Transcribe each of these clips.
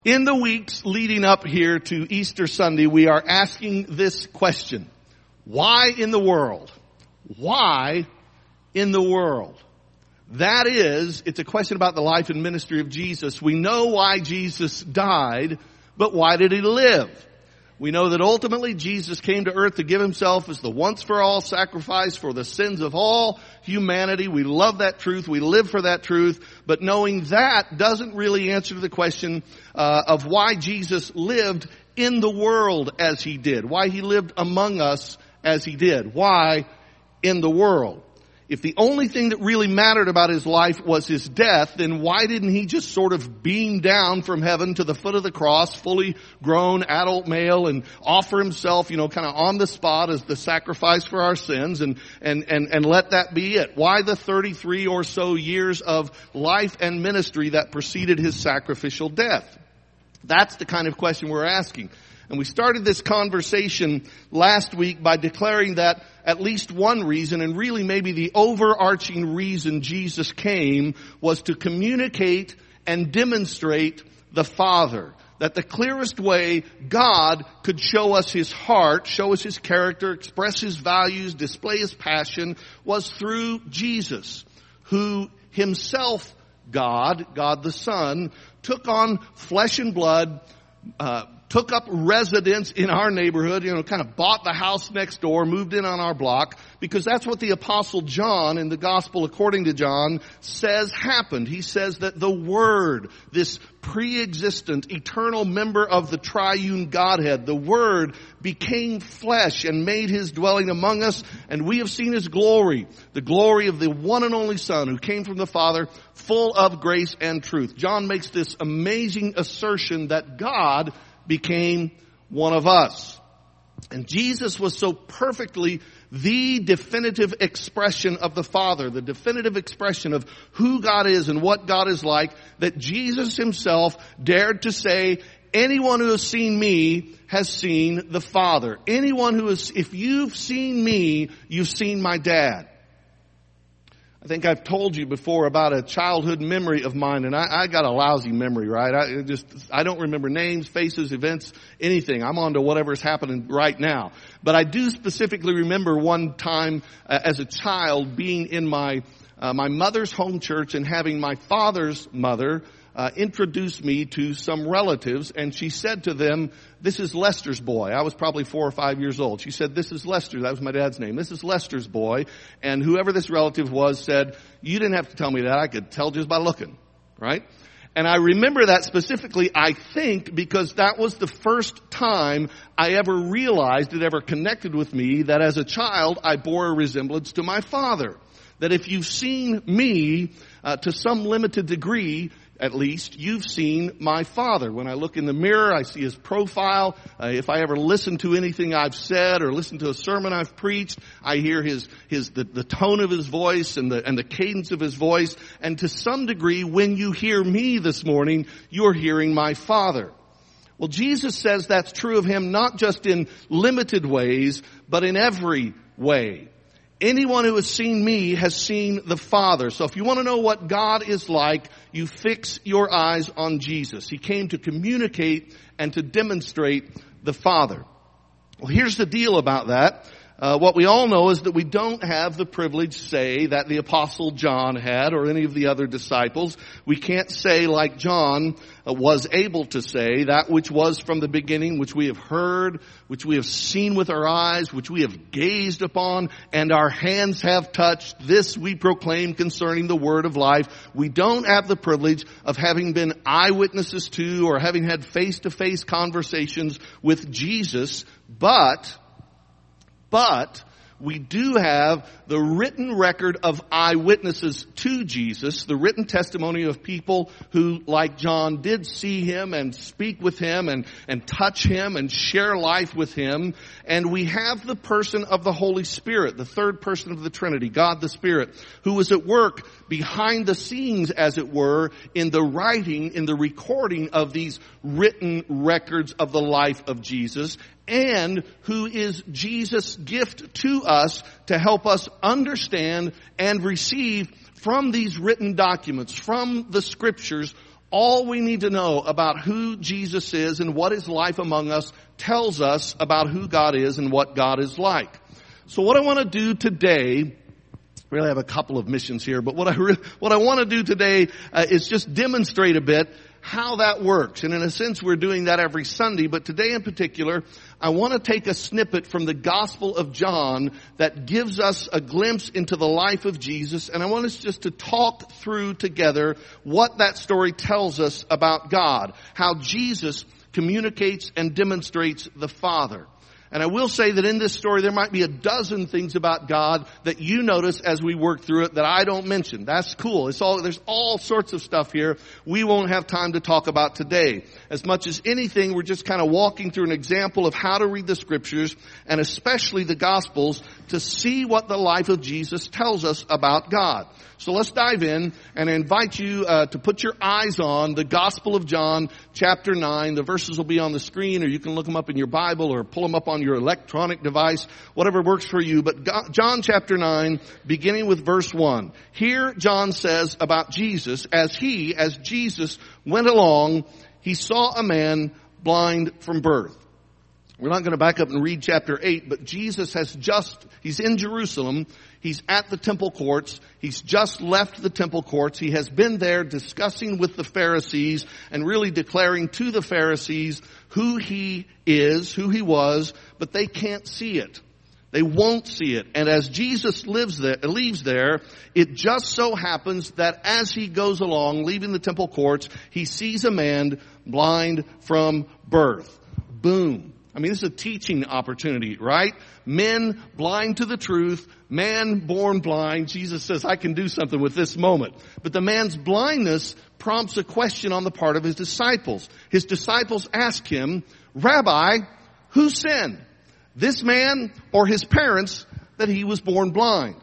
In the weeks leading up here to Easter Sunday, we are asking this question. Why in the world? Why in the world? That is, it's a question about the life and ministry of Jesus. We know why Jesus died, but why did he live? We know that ultimately Jesus came to earth to give himself as the once-for-all sacrifice for the sins of all humanity. We love that truth. We live for that truth. But knowing that doesn't really answer the question of why Jesus lived in the world as he did. Why he lived among us as he did. Why in the world? If the only thing that really mattered about his life was his death, then why didn't he just sort of beam down from heaven to the foot of the cross, fully grown adult male, and offer himself, kind of on the spot as the sacrifice for our sins and let that be it? Why the 33 or so years of life and ministry that preceded his sacrificial death? That's the kind of question we're asking. And we started this conversation last week by declaring that at least one reason, and really maybe the overarching reason Jesus came, was to communicate and demonstrate the Father. That the clearest way God could show us his heart, show us his character, express his values, display his passion, was through Jesus, who himself, God the Son, took on flesh and blood, took up residence in our neighborhood, kind of bought the house next door, moved in on our block, because that's what the Apostle John in the Gospel according to John says happened. He says that the Word, this pre-existent, eternal member of the triune Godhead, the Word became flesh and made his dwelling among us, and we have seen his glory, the glory of the one and only Son who came from the Father, full of grace and truth. John makes this amazing assertion that God became one of us. And Jesus was so perfectly the definitive expression of the Father, the definitive expression of who God is and what God is like, that Jesus himself dared to say, anyone who has seen me has seen the Father. If you've seen me, you've seen my dad. I think I've told you before about a childhood memory of mine, and I got a lousy memory, right? I don't remember names, faces, events, anything. I'm on to whatever's happening right now. But I do specifically remember one time as a child being in my mother's home church and having my father's mother introduce me to some relatives, and she said to them, "This is Lester's boy." I was probably 4 or 5 years old. She said, "This is Lester." That was my dad's name. "This is Lester's boy." And whoever this relative was said, "You didn't have to tell me that. I could tell just by looking." Right? And I remember that specifically, I think, because that was the first time I ever realized, it ever connected with me, that as a child I bore a resemblance to my father. That if you've seen me, to some limited degree, at least, you've seen my Father. When I look in the mirror, I see his profile. If I ever listen to anything I've said or listen to a sermon I've preached, I hear the tone of his voice and the cadence of his voice. And to some degree, when you hear me this morning, you're hearing my Father. Well, Jesus says that's true of him not just in limited ways, but in every way. Anyone who has seen me has seen the Father. So if you want to know what God is like, you fix your eyes on Jesus. He came to communicate and to demonstrate the Father. Well, here's the deal about that. What we all know is that we don't have the privilege, say, that the Apostle John had or any of the other disciples. We can't say like John was able to say, that which was from the beginning, which we have heard, which we have seen with our eyes, which we have gazed upon, and our hands have touched. This we proclaim concerning the word of life. We don't have the privilege of having been eyewitnesses to or having had face-to-face conversations with Jesus, but we do have the written record of eyewitnesses to Jesus, the written testimony of people who, like John, did see him and speak with him and touch him and share life with him. And we have the person of the Holy Spirit, the third person of the Trinity, God the Spirit, who was at work behind the scenes, as it were, in the writing, in the recording of these written records of the life of Jesus, and who is Jesus' gift to us to help us understand and receive from these written documents, from the Scriptures, All we need to know about who Jesus is and what his life among us tells us about who God is and what God is like. So what I want to do today, really have a couple of missions here, but what I want to do today is just demonstrate a bit how that works. And in a sense, we're doing that every Sunday, but today in particular, I want to take a snippet from the Gospel of John that gives us a glimpse into the life of Jesus, and I want us just to talk through together what that story tells us about God, how Jesus communicates and demonstrates the Father. And I will say that in this story, there might be a dozen things about God that you notice as we work through it that I don't mention. That's cool. There's all sorts of stuff here we won't have time to talk about today. As much as anything, we're just kind of walking through an example of how to read the scriptures, and especially the Gospels, to see what the life of Jesus tells us about God. So let's dive in, and I invite you to put your eyes on the Gospel of John, chapter 9. The verses will be on the screen, or you can look them up in your Bible or pull them up on your electronic device, whatever works for you. But John chapter 9, beginning with verse 1. Here John says about Jesus, as Jesus went along, he saw a man blind from birth. We're not going to back up and read chapter 8, but Jesus he's in Jerusalem. He's at the temple courts. He's just left the temple courts. He has been there discussing with the Pharisees and really declaring to the Pharisees who he is, who he was, but they can't see it. They won't see it. And as Jesus leaves there, it just so happens that as he goes along, leaving the temple courts, he sees a man blind from birth. Boom. I mean, this is a teaching opportunity, right? Men blind to the truth, man born blind. Jesus says, I can do something with this moment. But the man's blindness prompts a question on the part of his disciples. His disciples ask him, Rabbi, who sinned, this man or his parents, that he was born blind?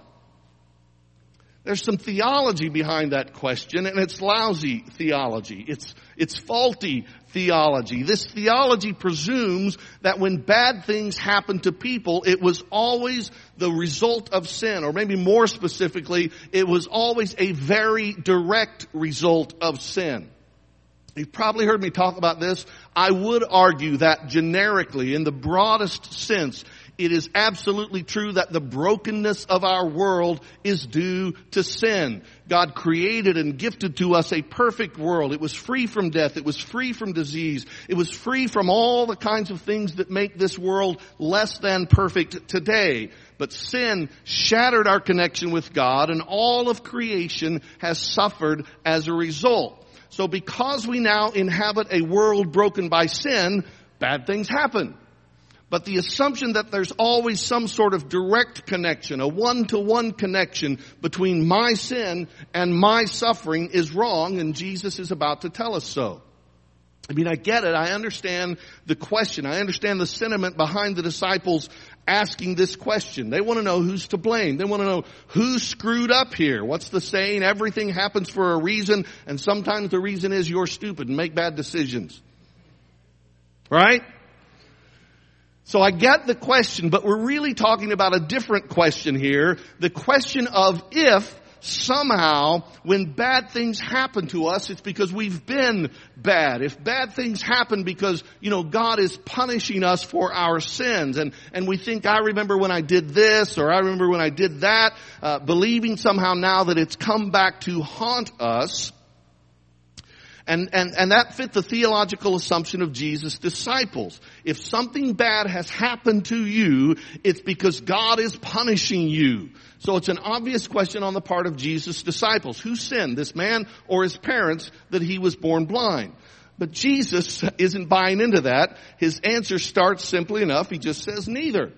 There's some theology behind that question, and it's lousy theology. It's faulty theology. This theology presumes that when bad things happen to people, it was always the result of sin, or maybe more specifically, it was always a very direct result of sin. You've probably heard me talk about this. I would argue that generically, in the broadest sense, it is absolutely true that the brokenness of our world is due to sin. God created and gifted to us a perfect world. It was free from death. It was free from disease. It was free from all the kinds of things that make this world less than perfect today. But sin shattered our connection with God, and all of creation has suffered as a result. So because we now inhabit a world broken by sin, bad things happen. But the assumption that there's always some sort of direct connection, a one-to-one connection between my sin and my suffering is wrong, and Jesus is about to tell us so. I mean, I get it. I understand the question. I understand the sentiment behind the disciples asking this question. They want to know who's to blame. They want to know who screwed up here. What's the saying? Everything happens for a reason, and sometimes the reason is you're stupid and make bad decisions. Right? So I get the question, but we're really talking about a different question here. The question of if somehow when bad things happen to us, it's because we've been bad. If bad things happen because, God is punishing us for our sins, and we think, I remember when I did this, or I remember when I did that, believing somehow now that it's come back to haunt us. And that fit the theological assumption of Jesus' disciples. If something bad has happened to you, it's because God is punishing you. So it's an obvious question on the part of Jesus' disciples. Who sinned, this man or his parents, that he was born blind? But Jesus isn't buying into that. His answer starts simply enough. He just says neither.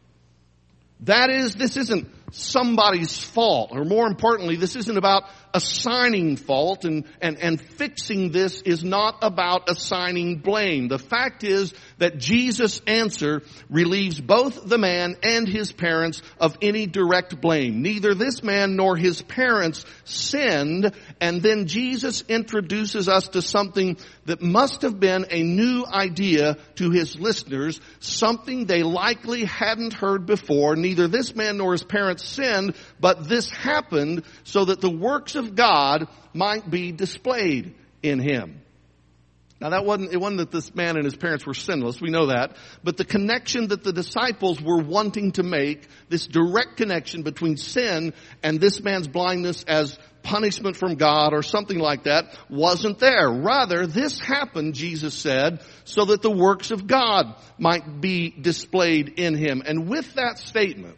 That is, this isn't somebody's fault, or more importantly, this isn't about assigning fault, and fixing this is not about assigning blame. The fact is that Jesus' answer relieves both the man and his parents of any direct blame. Neither this man nor his parents sinned, and then Jesus introduces us to something that must have been a new idea to his listeners, something they likely hadn't heard before. Neither this man nor his parents sinned, but this happened so that the works of God might be displayed in him. Now it wasn't that this man and his parents were sinless, we know that, but the connection that the disciples were wanting to make, this direct connection between sin and this man's blindness as punishment from God or something like that, wasn't there. Rather, this happened, Jesus said, so that the works of God might be displayed in him. And with that statement,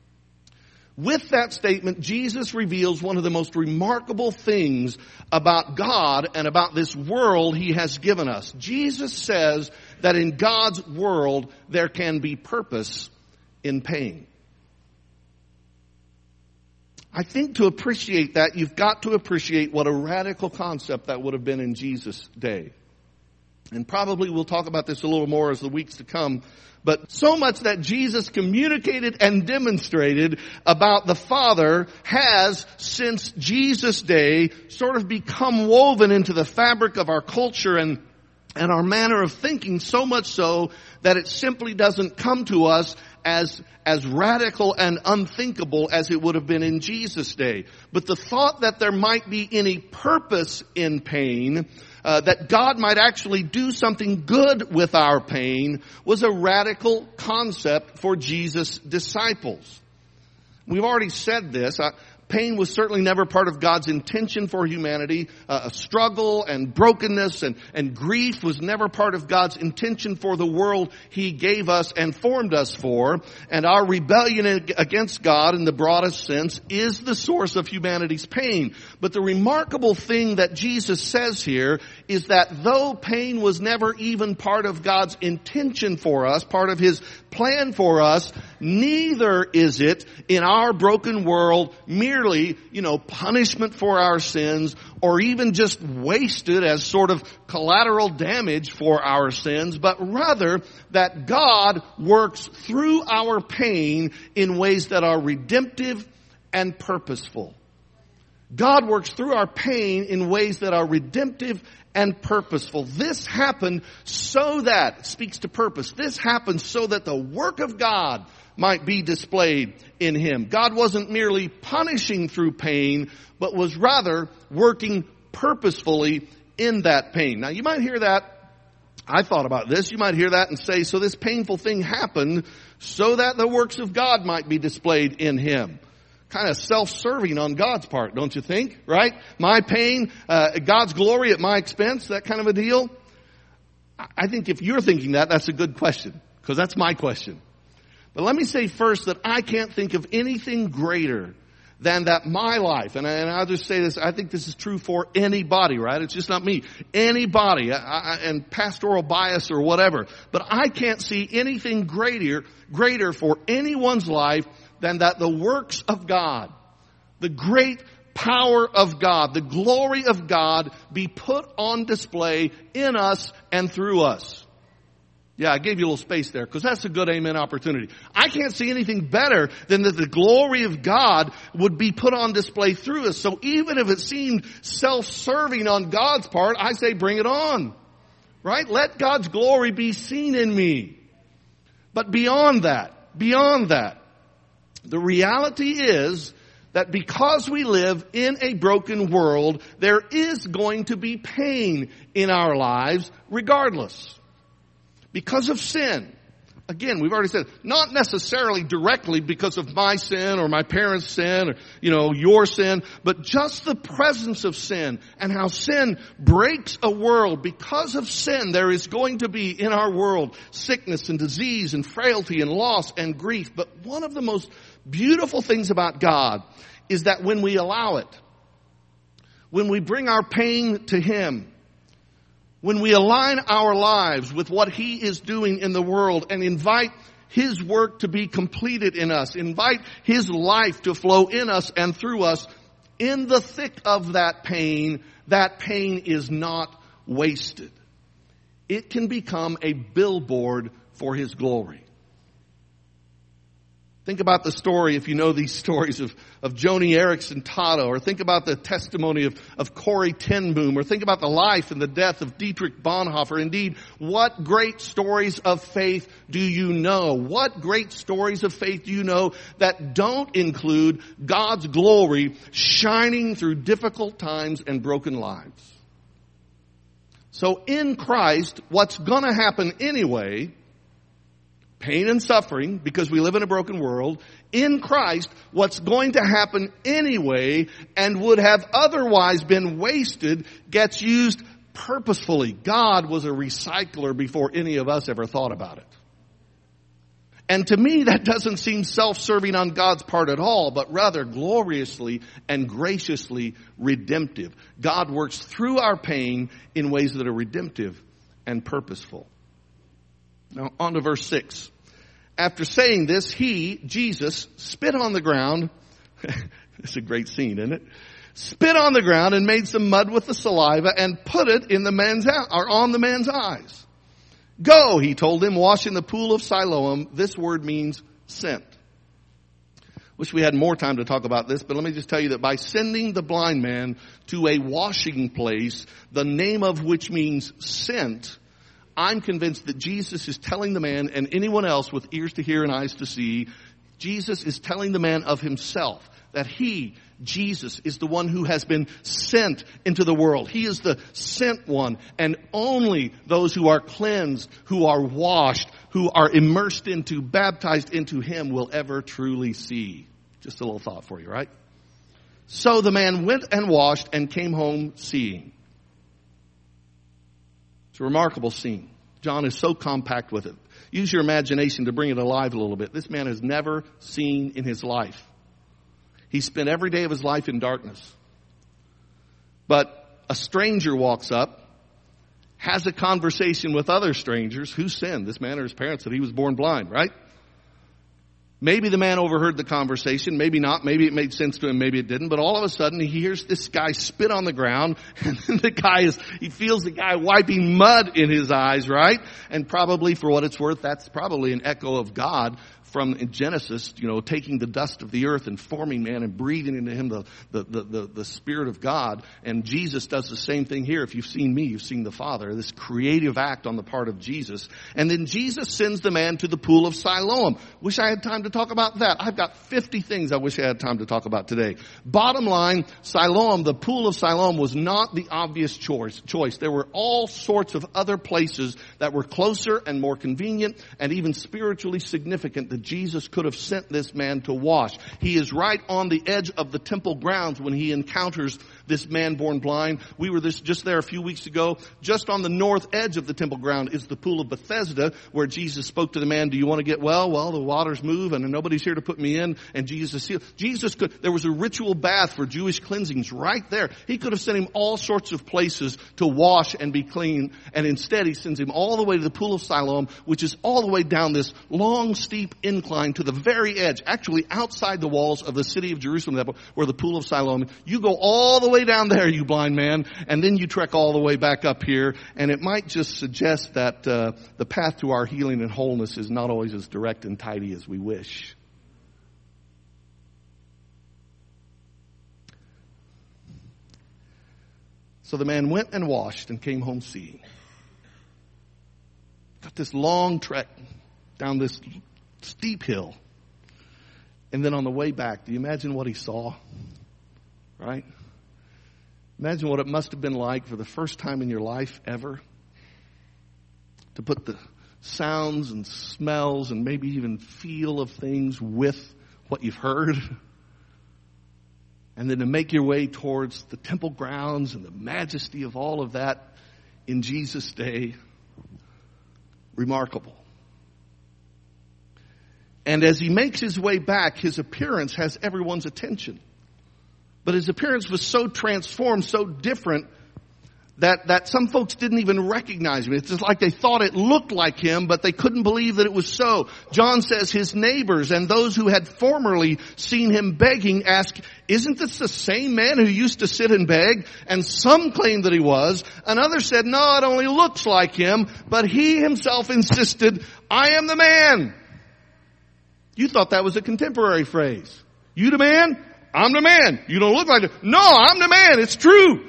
Jesus reveals one of the most remarkable things about God and about this world he has given us. Jesus says that in God's world there can be purpose in pain. I think to appreciate that, you've got to appreciate what a radical concept that would have been in Jesus' day. And probably we'll talk about this a little more as the weeks to come. But so much that Jesus communicated and demonstrated about the Father has, since Jesus' day, sort of become woven into the fabric of our culture and our manner of thinking, so much so that it simply doesn't come to us as radical and unthinkable as it would have been in Jesus' day. But the thought that there might be any purpose in pain, that God might actually do something good with our pain, was a radical concept for Jesus' disciples. We've already said this. Pain was certainly never part of God's intention for humanity. Struggle and brokenness and grief was never part of God's intention for the world he gave us and formed us for. And our rebellion against God in the broadest sense is the source of humanity's pain. But the remarkable thing that Jesus says here is that though pain was never even part of God's intention for us, part of his plan for us, neither is it in our broken world merely, punishment for our sins, or even just wasted as sort of collateral damage for our sins, but rather that God works through our pain in ways that are redemptive and purposeful. God works through our pain in ways that are redemptive and purposeful. This happened so that, speaks to purpose, this happened so that the work of God might be displayed in him. God wasn't merely punishing through pain, but was rather working purposefully in that pain. Now you might hear that, I thought about this, you might hear that and say, so this painful thing happened so that the works of God might be displayed in him. Kind of self-serving on God's part, don't you think? Right? My pain, God's glory at my expense, that kind of a deal. I think if you're thinking that, that's a good question, because that's my question. But let me say first that I can't think of anything greater than that my life, and I'll just say this, I think this is true for anybody, right? It's just not me. Anybody, and pastoral bias or whatever. But I can't see anything greater for anyone's life than that the works of God, the great power of God, the glory of God be put on display in us and through us. Yeah, I gave you a little space there because that's a good amen opportunity. I can't see anything better than that the glory of God would be put on display through us. So even if it seemed self-serving on God's part, I say bring it on. Right? Let God's glory be seen in me. But beyond that, the reality is that because we live in a broken world, there is going to be pain in our lives regardless. Because of sin. Again, we've already said, not necessarily directly because of my sin or my parents' sin or, your sin, but just the presence of sin and how sin breaks a world. Because of sin, there is going to be in our world sickness and disease and frailty and loss and grief. But one of the most beautiful things about God is that when we allow it, when we bring our pain to him, when we align our lives with what he is doing in the world and invite his work to be completed in us, invite his life to flow in us and through us, in the thick of that pain is not wasted. It can become a billboard for his glory. Think about the story, if you know these stories of Joni Eareckson Tada, or think about the testimony of Corrie ten Boom, or think about the life and the death of Dietrich Bonhoeffer. Indeed, what great stories of faith do you know? What great stories of faith do you know that don't include God's glory shining through difficult times and broken lives? So in Christ, what's going to happen anyway, pain and suffering, because we live in a broken world, in Christ, what's going to happen anyway and would have otherwise been wasted gets used purposefully. God was a recycler before any of us ever thought about it. And to me, that doesn't seem self-serving on God's part at all, but rather gloriously and graciously redemptive. God works through our pain in ways that are redemptive and purposeful. Now, on to verse 6. After saying this, he, Jesus, spit on the ground. It's a great scene, isn't it? Spit on the ground and made some mud with the saliva and put it in the man's or on the man's eyes. Go, he told him, wash in the pool of Siloam. This word means sent. Wish we had more time to talk about this, but let me just tell you that by sending the blind man to a washing place, the name of which means sent, I'm convinced that Jesus is telling the man and anyone else with ears to hear and eyes to see, Jesus is telling the man of himself. That he, Jesus, is the one who has been sent into the world. He is the sent one. And only those who are cleansed, who are washed, who are immersed into, baptized into him will ever truly see. Just a little thought for you, right? So the man went and washed and came home seeing. It's a remarkable scene. John is so compact with it. Use your imagination to bring it alive a little bit. This man has never seen in his life. He spent every day of his life in darkness. But a stranger walks up, has a conversation with other strangers. Who sinned? This man or his parents, that he was born blind, right? Maybe the man overheard the conversation, maybe not, maybe it made sense to him, maybe it didn't, but all of a sudden he hears this guy spit on the ground, and then he feels the guy wiping mud in his eyes, right? And probably, for what it's worth, that's probably an echo of God from Genesis, taking the dust of the earth and forming man and breathing into him the Spirit of God. And Jesus does the same thing here. If you've seen me, you've seen the Father. This creative act on the part of Jesus. And then Jesus sends the man to the pool of Siloam. Wish I had time to talk about that. I've got 50 things I wish I had time to talk about today. Bottom line, Siloam, the pool of Siloam was not the obvious choice. There were all sorts of other places that were closer and more convenient and even spiritually significant that Jesus could have sent this man to wash. He is right on the edge of the temple grounds when he encounters this man born blind. We were just there a few weeks ago. Just on the north edge of the temple ground is the pool of Bethesda, where Jesus spoke to the man, do you want to get well? Well, the waters move and nobody's here to put me in. And there was a ritual bath for Jewish cleansings right there. He could have sent him all sorts of places to wash and be clean. And instead he sends him all the way to the pool of Siloam, which is all the way down this long, steep incline to the very edge, actually outside the walls of the city of Jerusalem, where the pool of Siloam. You go all the way down there, you blind man, and then you trek all the way back up here, and it might just suggest that the path to our healing and wholeness is not always as direct and tidy as we wish. So the man went and washed and came home seeing. Got this long trek down this steep hill. And then on the way back, do you imagine what he saw? Right? Imagine what it must have been like for the first time in your life ever to put the sounds and smells and maybe even feel of things with what you've heard. And then to make your way towards the temple grounds and the majesty of all of that in Jesus' day. Remarkable. And as he makes his way back, his appearance has everyone's attention. But his appearance was so transformed, so different, that some folks didn't even recognize him. It's just like they thought it looked like him, but they couldn't believe that it was so. John says his neighbors and those who had formerly seen him begging asked, isn't this the same man who used to sit and beg? And some claimed that he was, and others said, no, it only looks like him. But he himself insisted, I am the man. You thought that was a contemporary phrase. You the man? I'm the man. You don't look like it. No, I'm the man. It's true.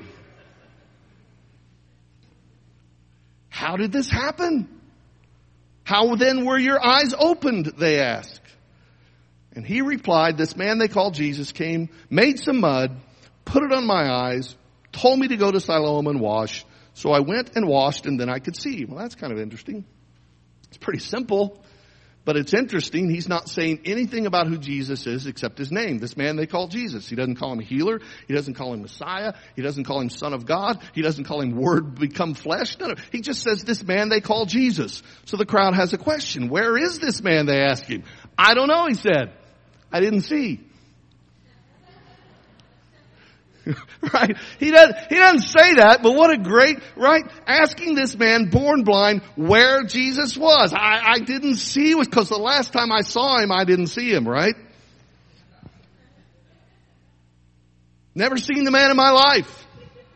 How did this happen? How then were your eyes opened, they asked. And he replied, this man they called Jesus came, made some mud, put it on my eyes, told me to go to Siloam and wash. So I went and washed, and then I could see. Well, that's kind of interesting. It's pretty simple, but it's interesting. He's not saying anything about who Jesus is except his name. This man they call Jesus. He doesn't call him healer. He doesn't call him Messiah. He doesn't call him Son of God. He doesn't call him Word become flesh. No. He just says this man they call Jesus. So the crowd has a question. Where is this man, they ask him. I don't know, he said. I didn't see. Right? He doesn't say that, but what a great, right? Asking this man born blind where Jesus was. I didn't see, because the last time I saw him, I didn't see him, right? Never seen the man in my life.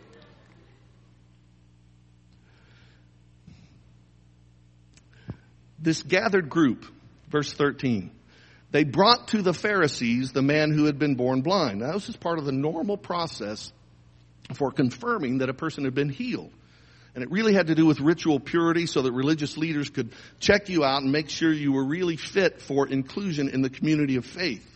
This gathered group, verse 13. They brought to the Pharisees the man who had been born blind. Now, this is part of the normal process for confirming that a person had been healed. And it really had to do with ritual purity so that religious leaders could check you out and make sure you were really fit for inclusion in the community of faith.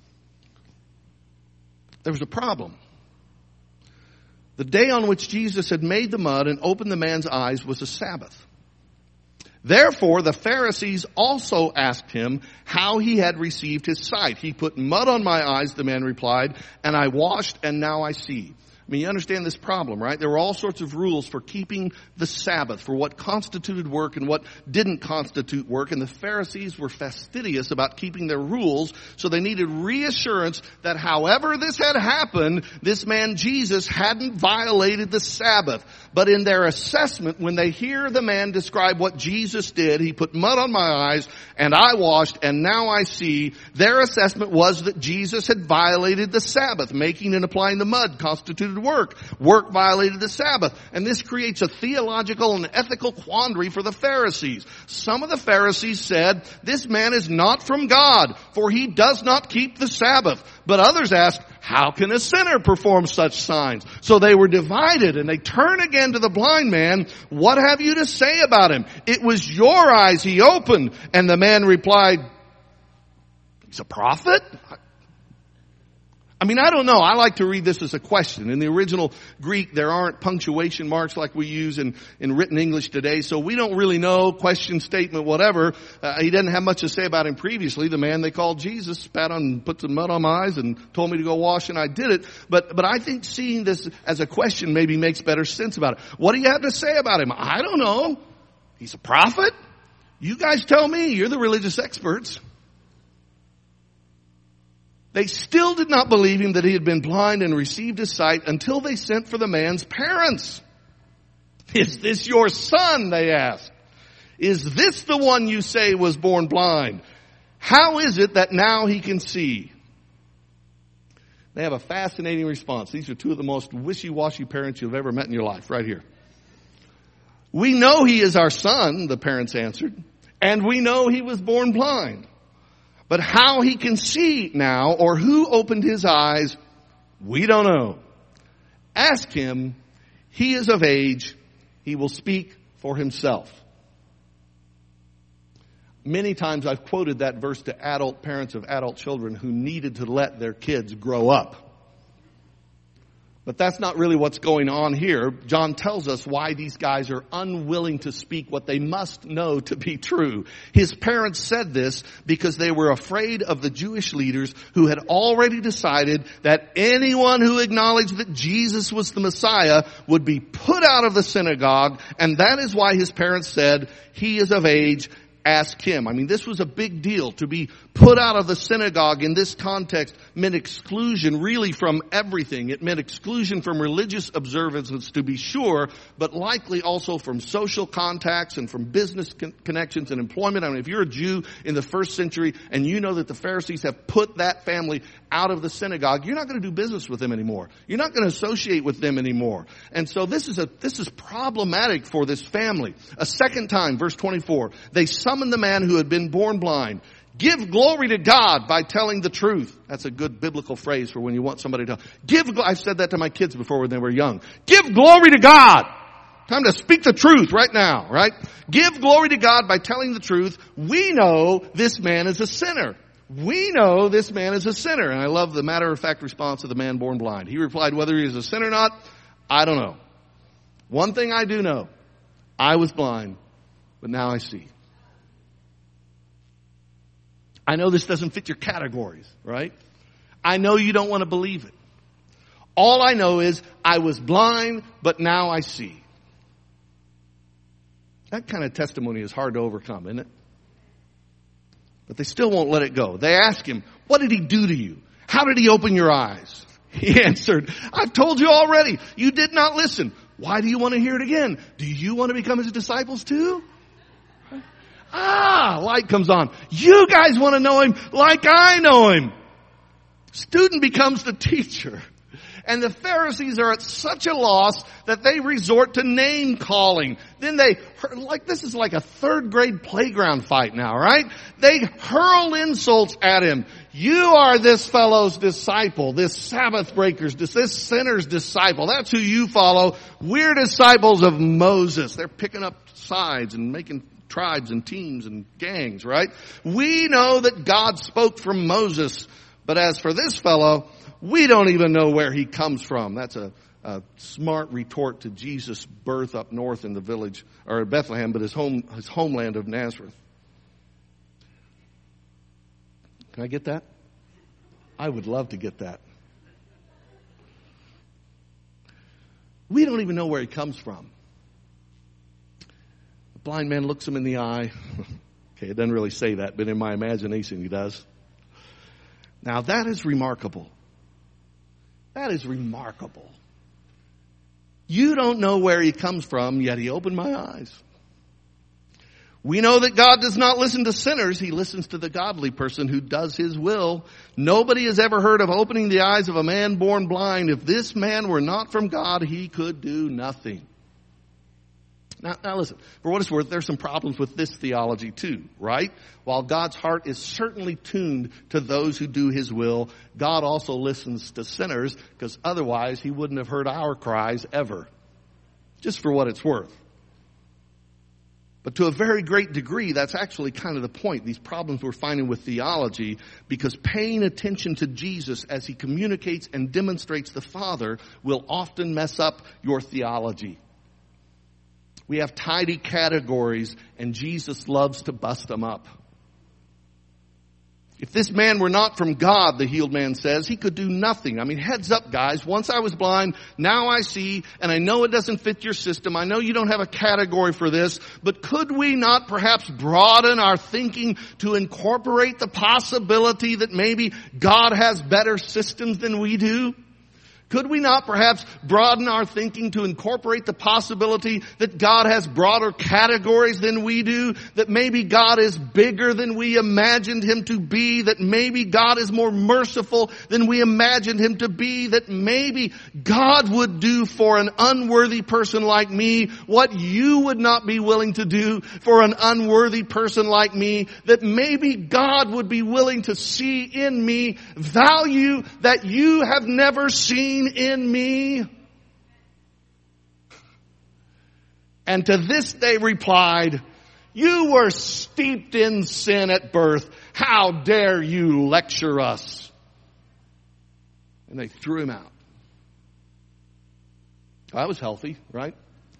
There was a problem. The day on which Jesus had made the mud and opened the man's eyes was a Sabbath. Therefore, the Pharisees also asked him how he had received his sight. He put mud on my eyes, the man replied, and I washed, and now I see. I mean, you understand this problem, right? There were all sorts of rules for keeping the Sabbath, for what constituted work and what didn't constitute work. And the Pharisees were fastidious about keeping their rules, so they needed reassurance that however this had happened, this man Jesus hadn't violated the Sabbath. But in their assessment, when they hear the man describe what Jesus did, he put mud on my eyes, and I washed, and now I see, their assessment was that Jesus had violated the Sabbath. Making and applying the mud constituted work. Work violated the Sabbath. And this creates a theological and ethical quandary for the Pharisees. Some of the Pharisees said, this man is not from God, for he does not keep the Sabbath. But others asked, how can a sinner perform such signs? So they were divided, and they turn again to the blind man. What have you to say about him? It was your eyes he opened. And the man replied, he's a prophet? I mean, I don't know. I like to read this as a question. In the original Greek, there aren't punctuation marks like we use in written English today, so we don't really know, question, statement, whatever. He didn't have much to say about him previously. The man they called Jesus spat on, put some mud on my eyes and told me to go wash, and I did it. But I think seeing this as a question maybe makes better sense about it. What do you have to say about him? I don't know. He's a prophet? You guys tell me. You're the religious experts. They still did not believe him that he had been blind and received his sight until they sent for the man's parents. Is this your son? They asked. Is this the one you say was born blind? How is it that now he can see? They have a fascinating response. These are two of the most wishy-washy parents you've ever met in your life, right here. We know he is our son, the parents answered, and we know he was born blind. But how he can see now, or who opened his eyes, we don't know. Ask him. He is of age. He will speak for himself. Many times I've quoted that verse to adult parents of adult children who needed to let their kids grow up. But that's not really what's going on here. John tells us why these guys are unwilling to speak what they must know to be true. His parents said this because they were afraid of the Jewish leaders who had already decided that anyone who acknowledged that Jesus was the Messiah would be put out of the synagogue. And that is why his parents said, he is of age. Ask him. I mean, this was a big deal. To be put out of the synagogue in this context meant exclusion really from everything. It meant exclusion from religious observances, to be sure, but likely also from social contacts and from business connections and employment. I mean, if you're a Jew in the first century and you know that the Pharisees have put that family out of the synagogue, you're not going to do business with them anymore. You're not going to associate with them anymore. And so this is problematic for this family. A second time, verse 24, they summoned the man who had been born blind. Give glory to God by telling the truth. That's a good biblical phrase for when you want somebody to I've said that to my kids before when they were young. Give glory to God. Time to speak the truth right now, right? Give glory to God by telling the truth. We know this man is a sinner. We know this man is a sinner. And I love the matter-of-fact response of the man born blind. He replied, whether he is a sinner or not, I don't know. One thing I do know, I was blind, but now I see. I know this doesn't fit your categories, right? I know you don't want to believe it. All I know is I was blind, but now I see. That kind of testimony is hard to overcome, isn't it? But they still won't let it go. They ask him, what did he do to you? How did he open your eyes? He answered, I've told you already. You did not listen. Why do you want to hear it again? Do you want to become his disciples too? Light comes on. You guys want to know him like I know him. Student becomes the teacher. And the Pharisees are at such a loss that they resort to name calling. Then this is like a third grade playground fight now, right? They hurl insults at him. You are this fellow's disciple, this Sabbath breaker's, this sinner's disciple. That's who you follow. We're disciples of Moses. They're picking up sides and making tribes and teams and gangs, right? We know that God spoke from Moses. But as for this fellow, we don't even know where he comes from. That's a smart retort to Jesus' birth up north in the village, or Bethlehem, but his homeland of Nazareth. Can I get that? I would love to get that. We don't even know where he comes from. The blind man looks him in the eye. Okay, it doesn't really say that, but in my imagination he does. Now that is remarkable. That is remarkable. You don't know where he comes from, yet he opened my eyes. We know that God does not listen to sinners. He listens to the godly person who does his will. Nobody has ever heard of opening the eyes of a man born blind. If this man were not from God, he could do nothing. Now listen, for what it's worth, there's some problems with this theology too, right? While God's heart is certainly tuned to those who do his will, God also listens to sinners, because otherwise he wouldn't have heard our cries ever. Just for what it's worth. But to a very great degree, that's actually kind of the point, these problems we're finding with theology, because paying attention to Jesus as he communicates and demonstrates the Father will often mess up your theology. We have tidy categories, and Jesus loves to bust them up. If this man were not from God, the healed man says, he could do nothing. I mean, heads up, guys. Once I was blind, now I see, and I know it doesn't fit your system. I know you don't have a category for this, but could we not perhaps broaden our thinking to incorporate the possibility that maybe God has better systems than we do? Could we not perhaps broaden our thinking to incorporate the possibility that God has broader categories than we do? That maybe God is bigger than we imagined him to be? That maybe God is more merciful than we imagined him to be? That maybe God would do for an unworthy person like me what you would not be willing to do for an unworthy person like me? That maybe God would be willing to see in me value that you have never seen in me? And to this they replied, you were steeped in sin at birth. How dare you lecture us? And they threw him out. That was healthy, right?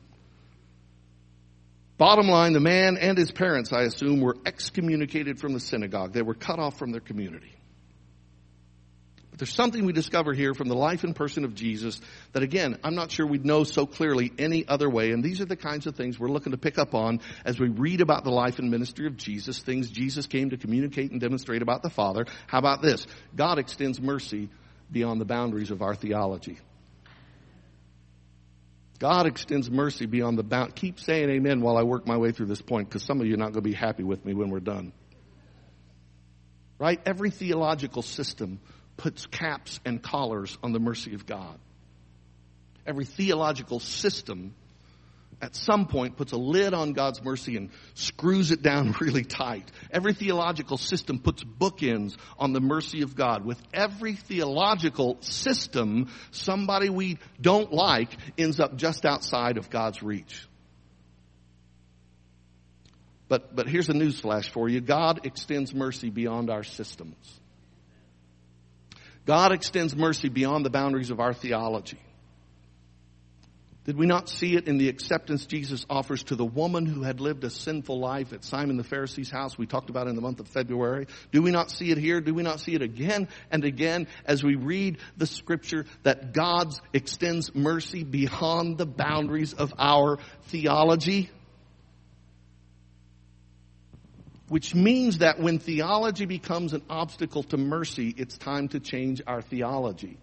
Bottom line, the man and his parents, I assume, were excommunicated from the synagogue. They were cut off from their community. There's something we discover here from the life and person of Jesus that, again, I'm not sure we'd know so clearly any other way. And these are the kinds of things we're looking to pick up on as we read about the life and ministry of Jesus, things Jesus came to communicate and demonstrate about the Father. How about this? God extends mercy beyond the boundaries of our theology. God extends mercy beyond the bound. Keep saying amen while I work my way through this point, because some of you are not going to be happy with me when we're done. Right? Every theological system puts caps and collars on the mercy of God. Every theological system at some point puts a lid on God's mercy and screws it down really tight. Every theological system puts bookends on the mercy of God. With every theological system, somebody we don't like ends up just outside of God's reach. But here's a newsflash for you. God extends mercy beyond our systems. God extends mercy beyond the boundaries of our theology. Did we not see it in the acceptance Jesus offers to the woman who had lived a sinful life at Simon the Pharisee's house? We talked about it in the month of February. Do we not see it here? Do we not see it again and again as we read the scripture that God extends mercy beyond the boundaries of our theology? Which means that when theology becomes an obstacle to mercy, it's time to change our theology.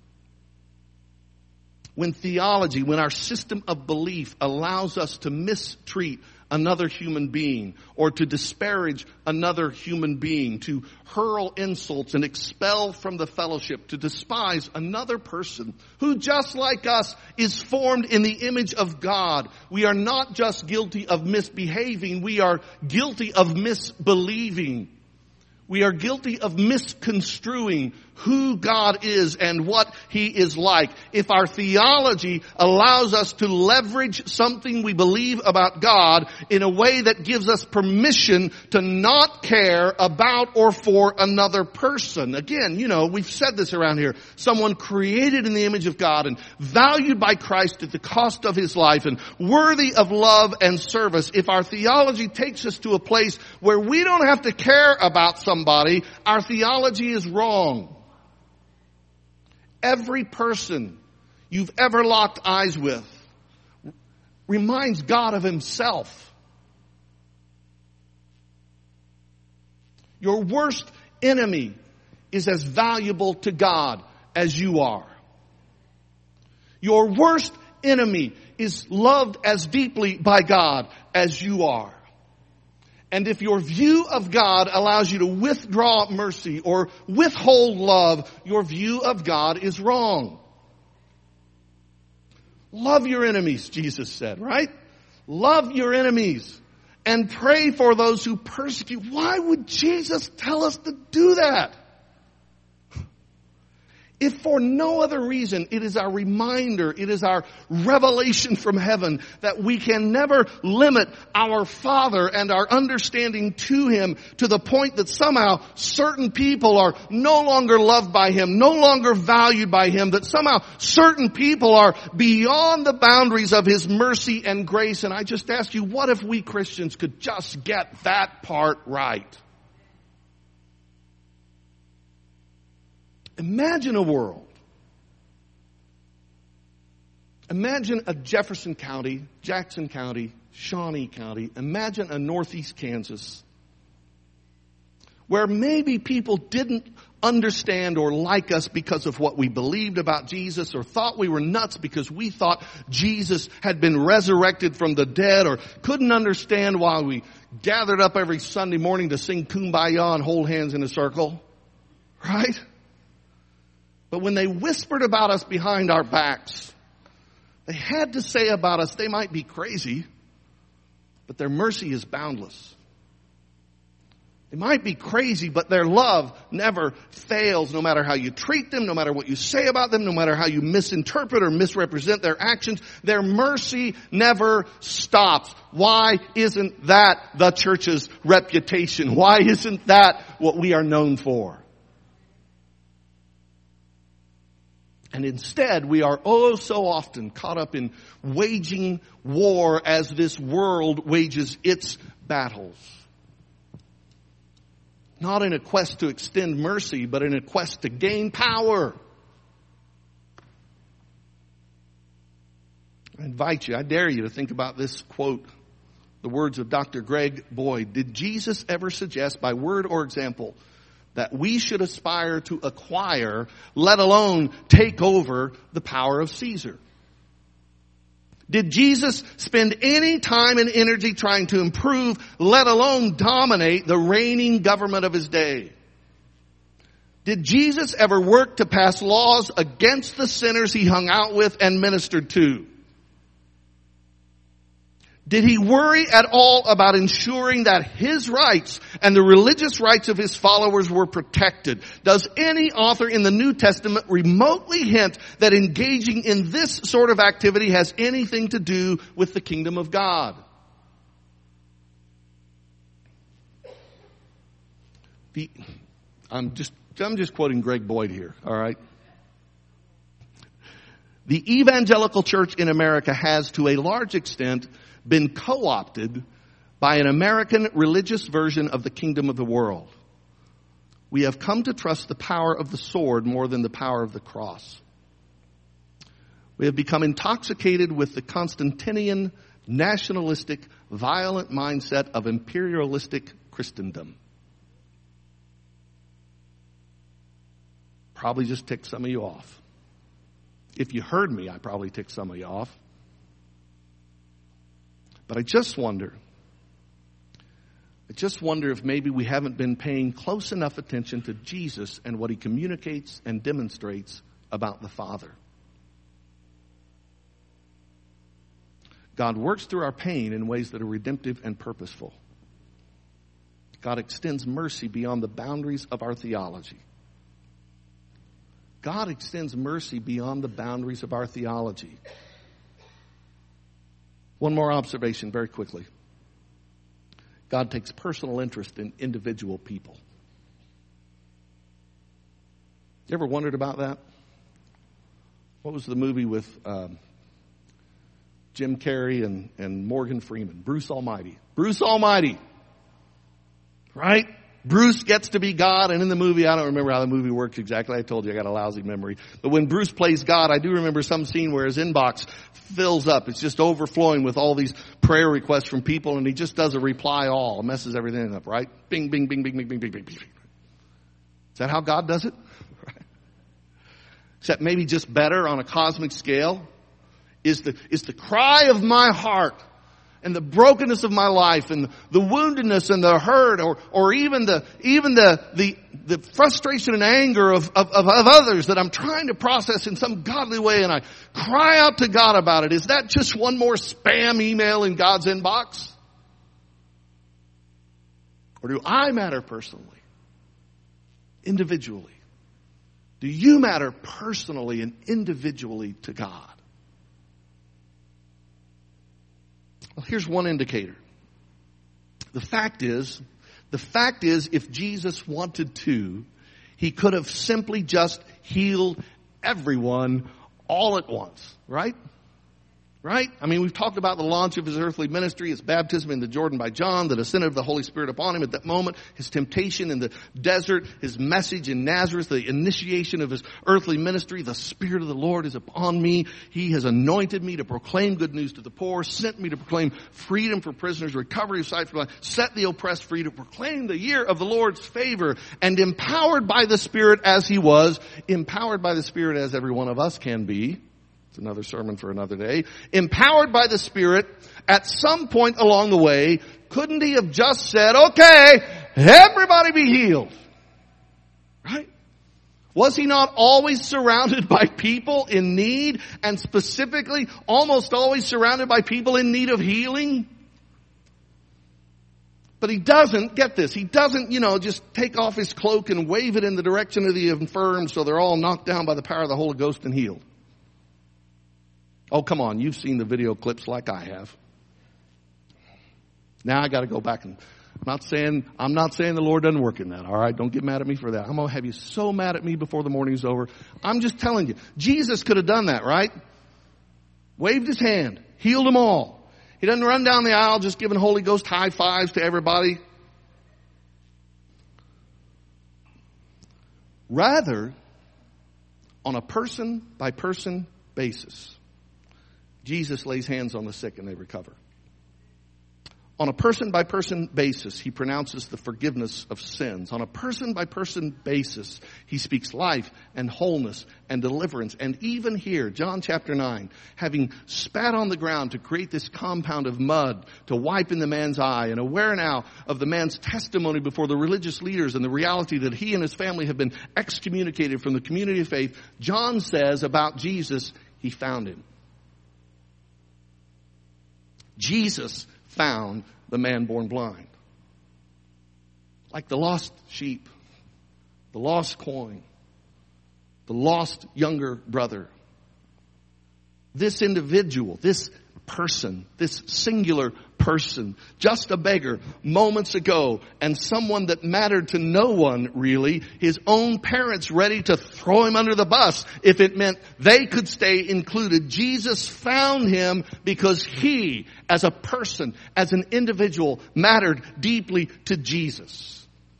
When our system of belief allows us to mistreat another human being or to disparage another human being, to hurl insults and expel from the fellowship, to despise another person who, just like us, is formed in the image of God, we are not just guilty of misbehaving, we are guilty of misbelieving. We are guilty of misconstruing who God is and what He is like. If our theology allows us to leverage something we believe about God in a way that gives us permission to not care about or for another person. Again, we've said this around here. Someone created in the image of God and valued by Christ at the cost of His life and worthy of love and service. If our theology takes us to a place where we don't have to care about somebody, our theology is wrong. Every person you've ever locked eyes with reminds God of Himself. Your worst enemy is as valuable to God as you are. Your worst enemy is loved as deeply by God as you are. And if your view of God allows you to withdraw mercy or withhold love, your view of God is wrong. Love your enemies, Jesus said, right? Love your enemies and pray for those who persecute. Why would Jesus tell us to do that? If for no other reason, it is our reminder, it is our revelation from heaven that we can never limit our Father and our understanding to Him to the point that somehow certain people are no longer loved by Him, no longer valued by Him, that somehow certain people are beyond the boundaries of His mercy and grace. And I just ask you, what if we Christians could just get that part right? Imagine a world. Imagine a Jefferson County, Jackson County, Shawnee County. Imagine a Northeast Kansas where maybe people didn't understand or like us because of what we believed about Jesus, or thought we were nuts because we thought Jesus had been resurrected from the dead, or couldn't understand why we gathered up every Sunday morning to sing Kumbaya and hold hands in a circle. Right? But when they whispered about us behind our backs, they had to say about us, they might be crazy, but their mercy is boundless. They might be crazy, but their love never fails, no matter how you treat them, no matter what you say about them, no matter how you misinterpret or misrepresent their actions. Their mercy never stops. Why isn't that the church's reputation? Why isn't that what we are known for? And instead, we are oh so often caught up in waging war as this world wages its battles. Not in a quest to extend mercy, but in a quest to gain power. I invite you, I dare you to think about this quote, the words of Dr. Greg Boyd. Did Jesus ever suggest by word or example that we should aspire to acquire, let alone take over, the power of Caesar? Did Jesus spend any time and energy trying to improve, let alone dominate, the reigning government of His day? Did Jesus ever work to pass laws against the sinners He hung out with and ministered to? Did He worry at all about ensuring that His rights and the religious rights of His followers were protected? Does any author in the New Testament remotely hint that engaging in this sort of activity has anything to do with the kingdom of God? I'm just quoting Greg Boyd here, all right? The evangelical church in America has, to a large extent, been co-opted by an American religious version of the kingdom of the world. We have come to trust the power of the sword more than the power of the cross. We have become intoxicated with the Constantinian, nationalistic, violent mindset of imperialistic Christendom. Probably just ticked some of you off. If you heard me, I probably ticked some of you off. But I just wonder if maybe we haven't been paying close enough attention to Jesus and what he communicates and demonstrates about the Father. God works through our pain in ways that are redemptive and purposeful. God extends mercy beyond the boundaries of our theology. God extends mercy beyond the boundaries of our theology. One more observation very quickly. God takes personal interest in individual people. You ever wondered about that? What was the movie with Jim Carrey and Morgan Freeman? Bruce Almighty. Bruce Almighty. Right? Bruce gets to be God, and in the movie, I don't remember how the movie works exactly. I told you I got a lousy memory. But when Bruce plays God, I do remember some scene where his inbox fills up. It's just overflowing with all these prayer requests from people, and he just does a reply all. Messes everything up, right? Bing, bing, bing, bing, bing, bing, bing, bing, bing. Is that how God does it? Except maybe just better on a cosmic scale is the cry of my heart and the brokenness of my life and the woundedness and the hurt or even the frustration and anger of others that I'm trying to process in some godly way, and I cry out to God about it. Is that just one more spam email in God's inbox? Or do I matter personally? Individually? Do you matter personally and individually to God? Well, here's one indicator. The fact is, if Jesus wanted to, he could have simply just healed everyone all at once, right? Right? I mean, we've talked about the launch of his earthly ministry, his baptism in the Jordan by John, the descent of the Holy Spirit upon him at that moment, his temptation in the desert, his message in Nazareth, the initiation of his earthly ministry. The Spirit of the Lord is upon me. He has anointed me to proclaim good news to the poor, sent me to proclaim freedom for prisoners, recovery of sight for blind, set the oppressed free, to proclaim the year of the Lord's favor, and empowered by the Spirit as he was, empowered by the Spirit as every one of us can be. Another sermon for another day. Empowered by the Spirit, at some point along the way, couldn't he have just said, okay, everybody be healed? Right? Was he not always surrounded by people in need, and specifically almost always surrounded by people in need of healing? But he doesn't, get this, he doesn't, just take off his cloak and wave it in the direction of the infirm so they're all knocked down by the power of the Holy Ghost and healed. Oh, come on. You've seen the video clips like I have. Now I got to go back and I'm not saying the Lord doesn't work in that. All right. Don't get mad at me for that. I'm going to have you so mad at me before the morning's over. I'm just telling you, Jesus could have done that, right? Waved his hand, healed them all. He doesn't run down the aisle just giving Holy Ghost high fives to everybody. Rather, on a person by person basis, Jesus lays hands on the sick and they recover. On a person-by-person basis, he pronounces the forgiveness of sins. On a person-by-person basis, he speaks life and wholeness and deliverance. And even here, John chapter 9, having spat on the ground to create this compound of mud to wipe in the man's eye, and aware now of the man's testimony before the religious leaders and the reality that he and his family have been excommunicated from the community of faith, John says about Jesus, he found him. Jesus found the man born blind. Like the lost sheep, the lost coin, the lost younger brother. This individual, this person, this singular person, just a beggar moments ago, and someone that mattered to no one really, his own parents ready to throw him under the bus if it meant they could stay included. Jesus found him because he, as a person, as an individual, mattered deeply to Jesus.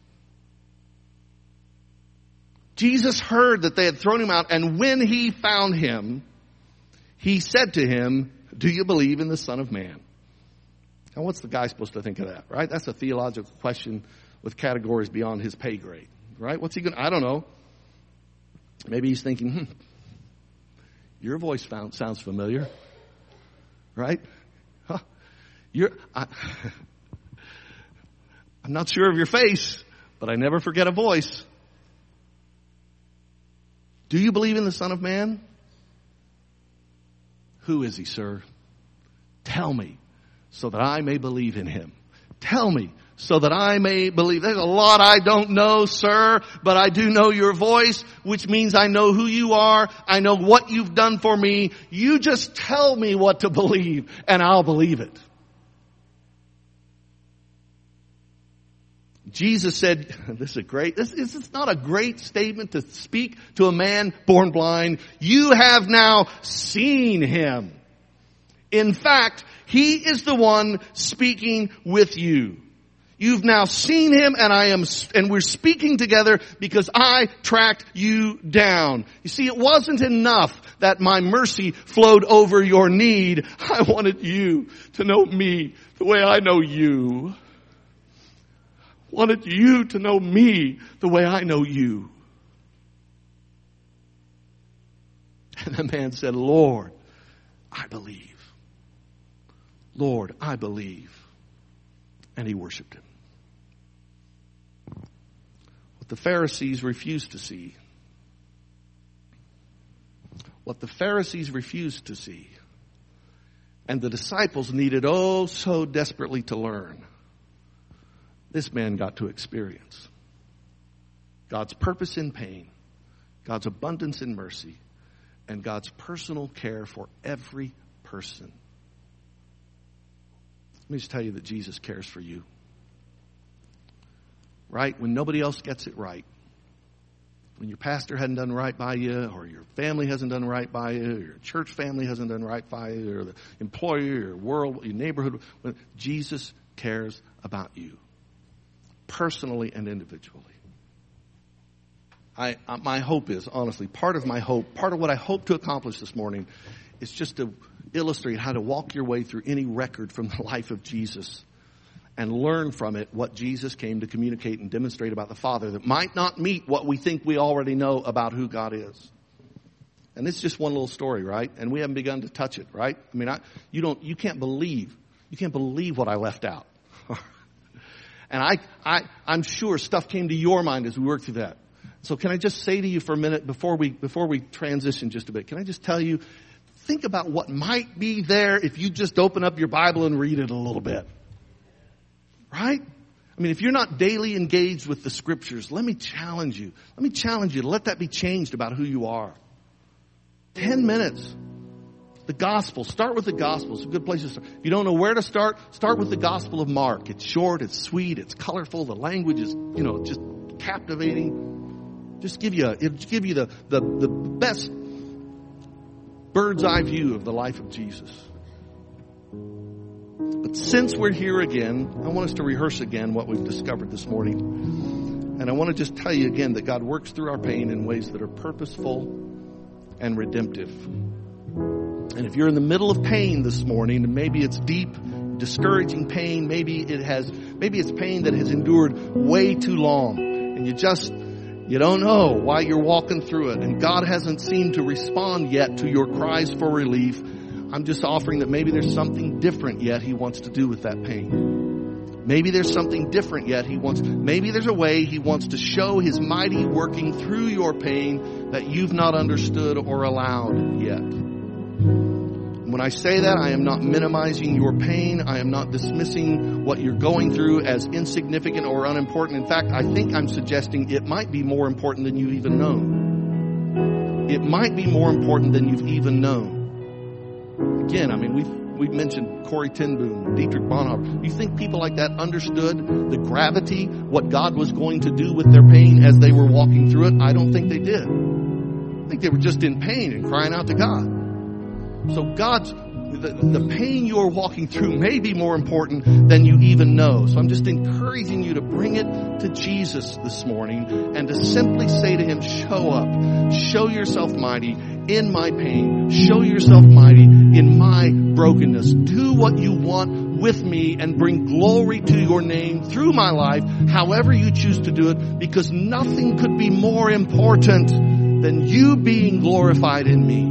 Jesus heard that they had thrown him out, and when he found him, he said to him, "Do you believe in the Son of Man?" Now, what's the guy supposed to think of that, right? That's a theological question with categories beyond his pay grade, right? What's he going to, I don't know. Maybe he's thinking, your voice sounds familiar, right? Huh? I'm not sure of your face, but I never forget a voice. Do you believe in the Son of Man? Who is he, sir? Tell me so that I may believe in him. Tell me so that I may believe. There's a lot I don't know, sir, but I do know your voice, which means I know who you are. I know what you've done for me. You just tell me what to believe and I'll believe it. Jesus said, this is not a great statement to speak to a man born blind. You have now seen him. In fact, he is the one speaking with you. You've now seen him and we're speaking together because I tracked you down. You see, it wasn't enough that my mercy flowed over your need. I wanted you to know me the way I know you. Wanted you to know me the way I know you. And the man said, Lord, I believe. Lord, I believe. And he worshiped him. What the Pharisees refused to see. What the Pharisees refused to see. And the disciples needed so desperately to learn. This man got to experience God's purpose in pain, God's abundance in mercy, and God's personal care for every person. Let me just tell you that Jesus cares for you. Right? When nobody else gets it right. When your pastor hasn't done right by you, or your family hasn't done right by you, or your church family hasn't done right by you, or the employer, your world, your neighborhood, Jesus cares about you. Personally and individually. My hope is, honestly, part of what I hope to accomplish this morning is just to illustrate how to walk your way through any record from the life of Jesus and learn from it what Jesus came to communicate and demonstrate about the Father that might not meet what we think we already know about who God is. And this is just one little story, right? And we haven't begun to touch it, right? I mean, you can't believe what I left out. And I'm sure stuff came to your mind as we worked through that. So can I just say to you for a minute before we transition just a bit, can I just tell you, think about what might be there if you just open up your Bible and read it a little bit. Right? I mean, if you're not daily engaged with the scriptures, let me challenge you. Let me challenge you to let that be changed about who you are. 10 minutes. The gospel. Start with the gospel. It's a good place to start. If you don't know where to start with the Gospel of Mark. It's short, it's sweet, it's colorful, the language is, just captivating. It'll give you the best bird's eye view of the life of Jesus. But since we're here again, I want us to rehearse again what we've discovered this morning. And I want to just tell you again that God works through our pain in ways that are purposeful and redemptive. And if you're in the middle of pain this morning, and maybe it's deep, discouraging pain, maybe it's pain that has endured way too long, and you don't know why you're walking through it, and God hasn't seemed to respond yet to your cries for relief, I'm just offering that maybe there's something different yet He wants to do with that pain. Maybe there's something different yet maybe there's a way He wants to show His mighty working through your pain that you've not understood or allowed yet. When I say that, I am not minimizing your pain. I am not dismissing what you're going through as insignificant or unimportant. In fact, I think I'm suggesting it might be more important than you've even known. It might be more important than you've even known. Again, I mean, we mentioned Corrie ten Boom, Dietrich Bonhoeffer. You think people like that understood the gravity, what God was going to do with their pain as they were walking through it? I don't think they did. I think they were just in pain and crying out to God. So the pain you're walking through may be more important than you even know. So I'm just encouraging you to bring it to Jesus this morning and to simply say to him, show up, show yourself mighty in my pain, show yourself mighty in my brokenness. Do what you want with me and bring glory to your name through my life, however you choose to do it, because nothing could be more important than you being glorified in me.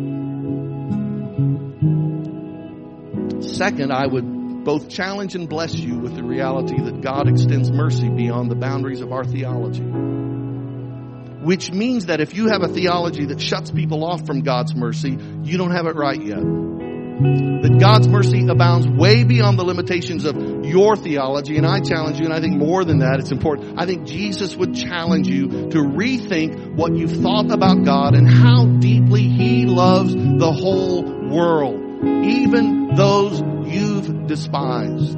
Second, I would both challenge and bless you with the reality that God extends mercy beyond the boundaries of our theology. Which means that if you have a theology that shuts people off from God's mercy, you don't have it right yet. That God's mercy abounds way beyond the limitations of your theology. And I challenge you, and I think more than that, it's important. I think Jesus would challenge you to rethink what you've thought about God and how deeply he loves the whole world, even those you've despised.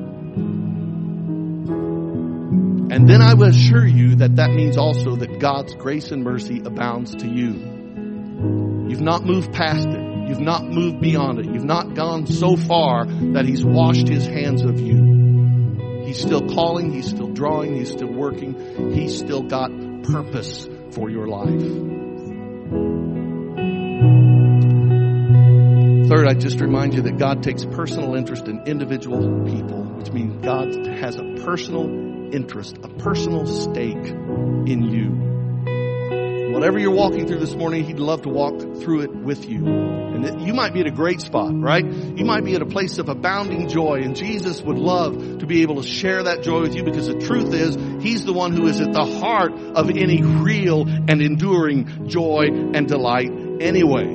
And then I will assure you that that means also that God's grace and mercy abounds to you. You've not moved past it. You've not moved beyond it. You've not gone so far that he's washed his hands of you. He's still calling. He's still drawing. He's still working. He's still got purpose for your life. Third, I just remind you that God takes personal interest in individual people, which means God has a personal interest, a personal stake in you. Whatever you're walking through this morning, he'd love to walk through it with you. And you might be at a great spot, right? You might be at a place of abounding joy, and Jesus would love to be able to share that joy with you, because the truth is, he's the one who is at the heart of any real and enduring joy and delight anyway.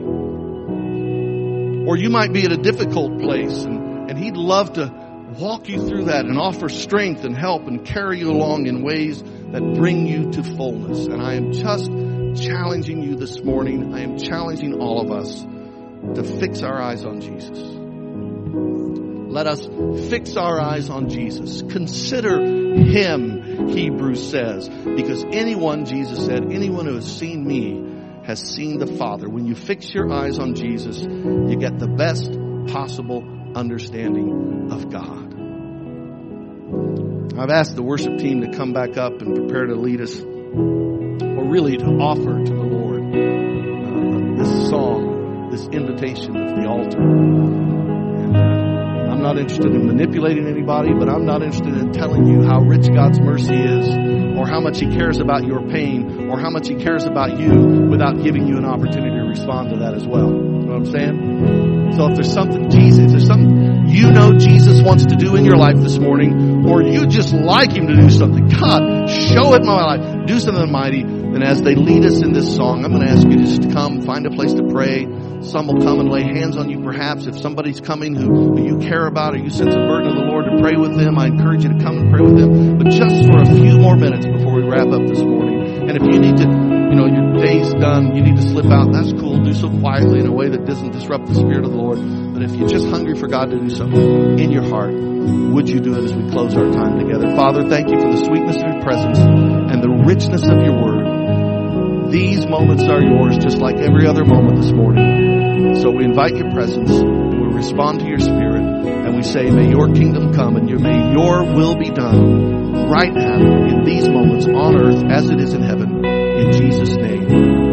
Or you might be at a difficult place, and he'd love to walk you through that and offer strength and help and carry you along in ways that bring you to fullness. And I am just challenging you this morning. I am challenging all of us to fix our eyes on Jesus. Let us fix our eyes on Jesus. Consider him, Hebrews says, because anyone, Jesus said, anyone who has seen me has seen the Father. When you fix your eyes on Jesus, you get the best possible understanding of God. I've asked the worship team to come back up and prepare to lead us, or really to offer to the Lord this song, this invitation of the altar. And I'm not interested in manipulating anybody, but I'm not interested in telling you how rich God's mercy is, or how much he cares about your pain, or how much he cares about you, without giving you an opportunity to respond to that as well. You know what I'm saying? So if there's something you know Jesus wants to do in your life this morning, or you just like him to do something, God, show it in my life, do something mighty, then as they lead us in this song, I'm going to ask you just to come, find a place to pray. Some will come and lay hands on you perhaps. If somebody's coming who you care about, or you sense a burden of the Lord to pray with them, I encourage you to come and pray with them. But just for a few more minutes before we wrap up this morning. And if you need to, your day's done, you need to slip out, that's cool. Do so quietly in a way that doesn't disrupt the Spirit of the Lord. But if you're just hungry for God to do something in your heart, would you do it as we close our time together? Father, thank you for the sweetness of your presence and the richness of your word. These moments are yours, just like every other moment this morning. So we invite your presence, and we respond to your Spirit, and we say, may your kingdom come, and may your will be done right now in these moments on earth as it is in heaven. In Jesus' name.